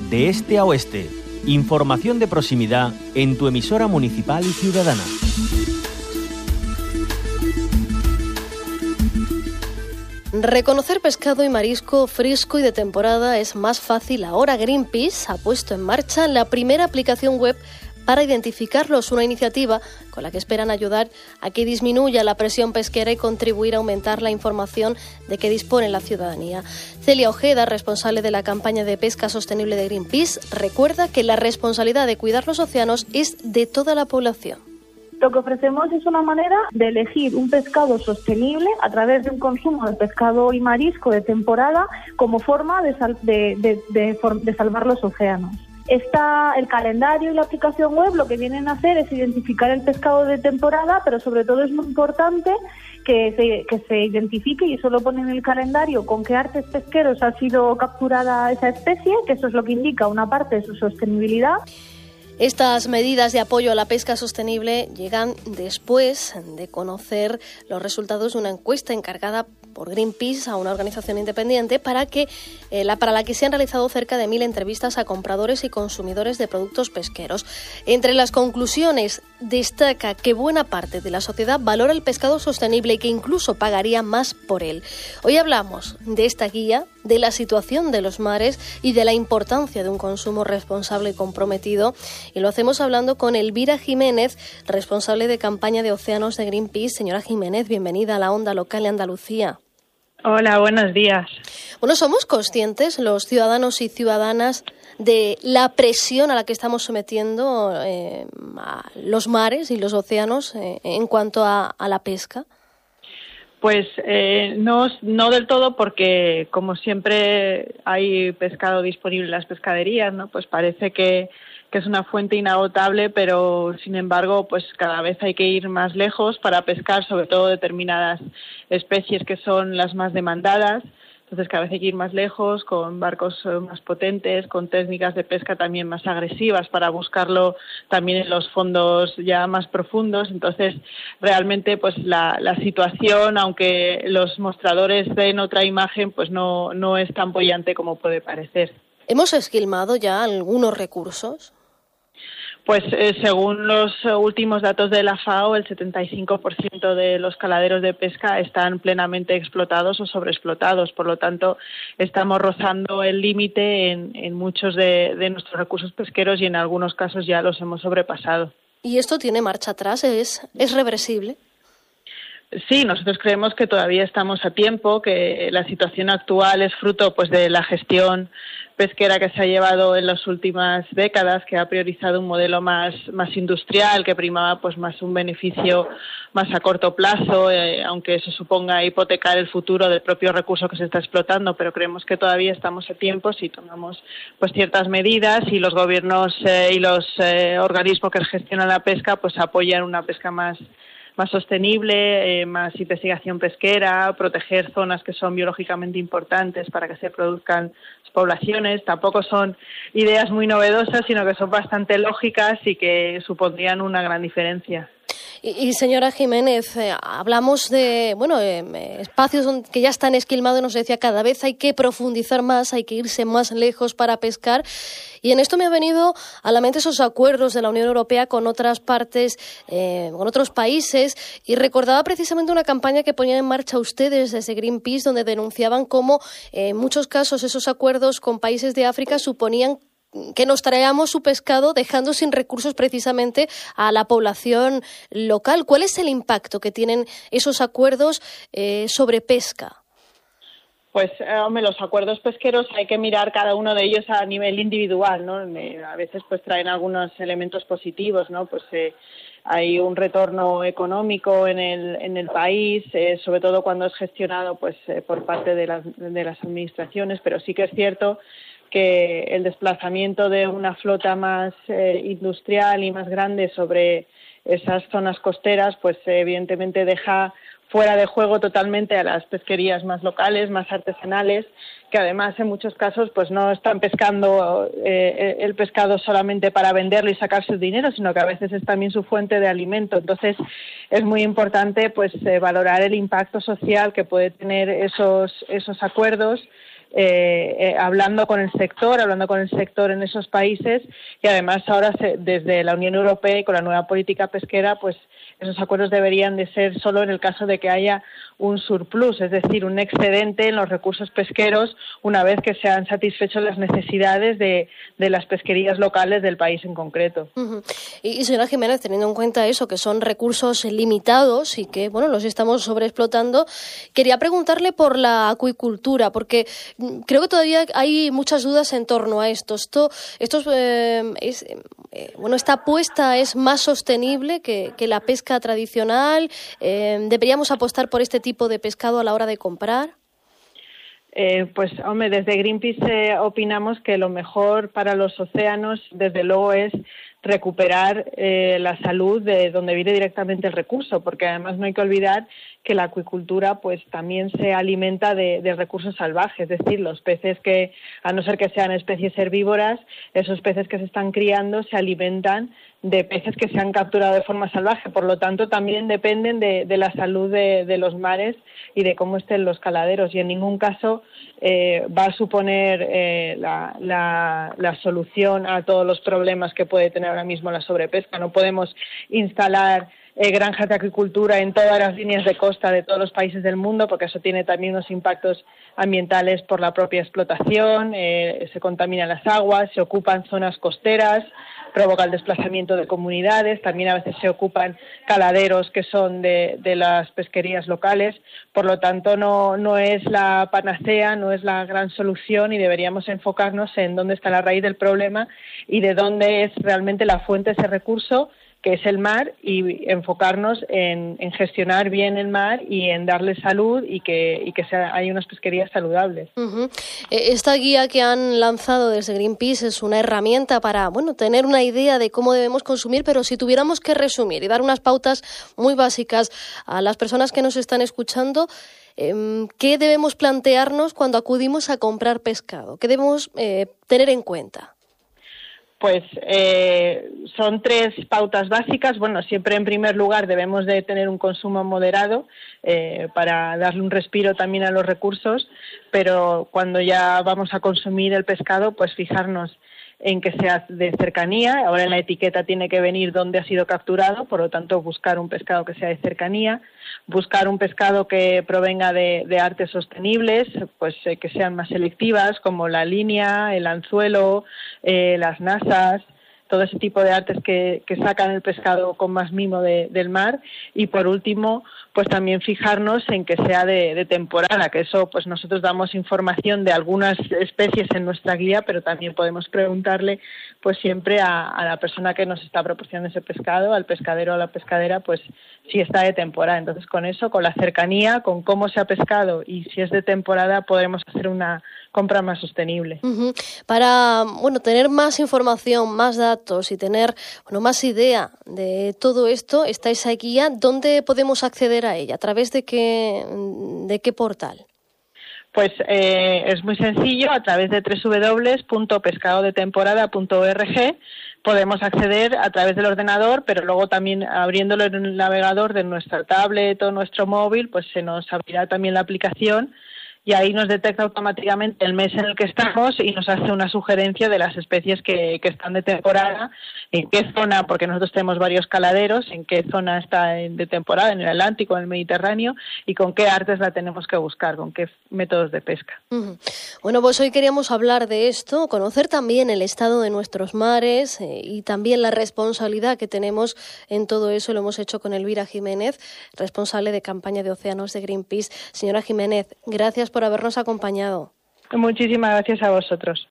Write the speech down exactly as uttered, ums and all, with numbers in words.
de este a oeste. Información de proximidad en tu emisora municipal y ciudadana. Reconocer pescado y marisco fresco y de temporada es más fácil ahora. Greenpeace ha puesto en marcha la primera aplicación web para identificarlos, una iniciativa con la que esperan ayudar a que disminuya la presión pesquera y contribuir a aumentar la información de que dispone la ciudadanía. Celia Ojeda, responsable de la campaña de pesca sostenible de Greenpeace, recuerda que la responsabilidad de cuidar los océanos es de toda la población. Lo que ofrecemos es una manera de elegir un pescado sostenible a través de un consumo de pescado y marisco de temporada como forma de, sal- de, de, de, de salvar los océanos. Está el calendario y la aplicación web, lo que vienen a hacer es identificar el pescado de temporada, pero sobre todo es muy importante que se, que se identifique, y eso lo pone en el calendario, con qué artes pesqueros ha sido capturada esa especie, que eso es lo que indica una parte de su sostenibilidad. Estas medidas de apoyo a la pesca sostenible llegan después de conocer los resultados de una encuesta encargada por Greenpeace a una organización independiente para que eh, la, para la que se han realizado cerca de mil entrevistas a compradores y consumidores de productos pesqueros. Entre las conclusiones destaca que buena parte de la sociedad valora el pescado sostenible y que incluso pagaría más por él. Hoy hablamos de esta guía, de la situación de los mares y de la importancia de un consumo responsable y comprometido. Y lo hacemos hablando con Elvira Jiménez, responsable de campaña de océanos de Greenpeace. Señora Jiménez, bienvenida a la onda local de Andalucía. Hola, buenos días. Bueno, ¿somos conscientes los ciudadanos y ciudadanas de la presión a la que estamos sometiendo eh, a los mares y los océanos eh, en cuanto a, a la pesca? Pues eh, no, no del todo, porque como siempre hay pescado disponible en las pescaderías, ¿no? Pues parece que, que es una fuente inagotable, pero sin embargo, pues cada vez hay que ir más lejos para pescar, sobre todo determinadas especies que son las más demandadas. Entonces cada vez hay que ir más lejos, con barcos más potentes, con técnicas de pesca también más agresivas para buscarlo también en los fondos ya más profundos. Entonces realmente pues la, la situación, aunque los mostradores den otra imagen, pues no, no es tan boyante como puede parecer. ¿Hemos esquilmado ya algunos recursos? Pues eh, según los últimos datos de la FAO, el setenta y cinco por ciento de los caladeros de pesca están plenamente explotados o sobreexplotados. Por lo tanto, estamos rozando el límite en, en muchos de, de nuestros recursos pesqueros y en algunos casos ya los hemos sobrepasado. ¿Y esto tiene marcha atrás? ¿Es, es reversible? Sí, nosotros creemos que todavía estamos a tiempo, que la situación actual es fruto pues de la gestión pesquera que se ha llevado en las últimas décadas, que ha priorizado un modelo más, más industrial, que primaba pues más un beneficio más a corto plazo, eh, aunque eso suponga hipotecar el futuro del propio recurso que se está explotando, pero creemos que todavía estamos a tiempo si tomamos pues ciertas medidas y los gobiernos eh, y los eh, organismos que gestionan la pesca pues apoyan una pesca más más sostenible, eh, más investigación pesquera, proteger zonas que son biológicamente importantes para que se produzcan poblaciones. Tampoco son ideas muy novedosas, sino que son bastante lógicas y que supondrían una gran diferencia. Y, y señora Jiménez, eh, hablamos de bueno eh, espacios que ya están esquilmados, nos decía, cada vez hay que profundizar más, hay que irse más lejos para pescar. Y en esto me ha venido a la mente esos acuerdos de la Unión Europea con otras partes, eh, con otros países, y recordaba precisamente una campaña que ponían en marcha ustedes desde Greenpeace, donde denunciaban cómo eh, en muchos casos esos acuerdos con países de África suponían que nos traíamos su pescado dejando sin recursos precisamente a la población local. ¿Cuál es el impacto que tienen esos acuerdos eh, sobre pesca? Pues, eh, hombre, los acuerdos pesqueros hay que mirar cada uno de ellos a nivel individual, ¿no? Eh, a veces pues traen algunos elementos positivos, ¿no? Pues eh, hay un retorno económico en el en el país, eh, sobre todo cuando es gestionado pues eh, por parte de las de las administraciones, pero sí que es cierto que el desplazamiento de una flota más eh, industrial y más grande sobre esas zonas costeras, pues eh, evidentemente deja fuera de juego totalmente a las pesquerías más locales, más artesanales, que además en muchos casos pues no están pescando eh, el pescado solamente para venderlo y sacarse el dinero, sino que a veces es también su fuente de alimento. Entonces es muy importante pues eh, valorar el impacto social que puede tener esos esos acuerdos, eh, eh, hablando con el sector, hablando con el sector en esos países, y además ahora se, desde la Unión Europea y con la nueva política pesquera, pues esos acuerdos deberían de ser solo en el caso de que haya un surplus, es decir, un excedente en los recursos pesqueros una vez que se han satisfecho las necesidades de, de las pesquerías locales del país en concreto. Uh-huh. Y, y señora Jiménez, teniendo en cuenta eso, que son recursos limitados y que, bueno, los estamos sobreexplotando, quería preguntarle por la acuicultura, porque creo que todavía hay muchas dudas en torno a esto. Esto, esto eh, es, eh, bueno, esta apuesta es más sostenible que, que la pesca tradicional. Eh, ¿Deberíamos apostar por este tipo de pescado a la hora de comprar? Eh, pues, hombre, desde Greenpeace eh, opinamos que lo mejor para los océanos, desde luego, es recuperar eh, la salud de donde viene directamente el recurso, porque además no hay que olvidar que la acuicultura pues también se alimenta de, de recursos salvajes, es decir, los peces que, a no ser que sean especies herbívoras, esos peces que se están criando se alimentan de peces que se han capturado de forma salvaje, por lo tanto también dependen de, de la salud de, de los mares y de cómo estén los caladeros, y en ningún caso eh, va a suponer eh, la, la, la solución a todos los problemas que puede tener ahora mismo la sobrepesca. No podemos instalar Eh, granjas de acuicultura en todas las líneas de costa de todos los países del mundo, porque eso tiene también unos impactos ambientales por la propia explotación, eh, se contaminan las aguas, se ocupan zonas costeras, provoca el desplazamiento de comunidades, también a veces se ocupan caladeros que son de, de las pesquerías locales, por lo tanto no, no es la panacea, no es la gran solución, y deberíamos enfocarnos en dónde está la raíz del problema y de dónde es realmente la fuente de ese recurso, que es el mar, y enfocarnos en, en gestionar bien el mar y en darle salud y que, y que sea, hay unas pesquerías saludables. Uh-huh. Esta guía que han lanzado desde Greenpeace es una herramienta para, bueno, tener una idea de cómo debemos consumir, pero si tuviéramos que resumir y dar unas pautas muy básicas a las personas que nos están escuchando, eh, ¿qué debemos plantearnos cuando acudimos a comprar pescado? ¿Qué debemos eh, tener en cuenta? Pues eh, son tres pautas básicas. Bueno, siempre en primer lugar debemos de tener un consumo moderado eh, para darle un respiro también a los recursos, pero cuando ya vamos a consumir el pescado, pues fijarnos en que sea de cercanía. Ahora en la etiqueta tiene que venir dónde ha sido capturado, por lo tanto buscar un pescado que sea de cercanía, buscar un pescado que provenga de, de artes sostenibles, pues eh, que sean más selectivas, como la línea, el anzuelo, eh, las nasas, todo ese tipo de artes que, que sacan el pescado con más mimo de, del mar. Y por último, pues también fijarnos en que sea de, de temporada, que eso pues nosotros damos información de algunas especies en nuestra guía, pero también podemos preguntarle pues siempre a, a la persona que nos está proporcionando ese pescado, al pescadero o a la pescadera, pues si está de temporada. Entonces con eso, con la cercanía, con cómo se ha pescado y si es de temporada, podremos hacer una compra más sostenible. Uh-huh. Para, bueno, tener más información, más datos y tener, bueno, más idea de todo esto, está esa guía. ¿Dónde podemos acceder a ella? ¿A través de qué, de qué portal? Pues eh, es muy sencillo, a través de doble u doble u doble u punto pescado de temporada punto org podemos acceder a través del ordenador, pero luego también abriéndolo en el navegador de nuestra tablet o nuestro móvil, pues se nos abrirá también la aplicación y ahí nos detecta automáticamente el mes en el que estamos y nos hace una sugerencia de las especies que, que están de temporada, en qué zona, porque nosotros tenemos varios caladeros, en qué zona está de temporada, en el Atlántico, en el Mediterráneo, y con qué artes la tenemos que buscar, con qué métodos de pesca. Uh-huh. Bueno, pues hoy queríamos hablar de esto, conocer también el estado de nuestros mares eh, y también la responsabilidad que tenemos en todo eso. Lo hemos hecho con Elvira Jiménez, responsable de campaña de océanos de Greenpeace. Señora Jiménez, gracias por habernos acompañado. Muchísimas gracias a vosotros.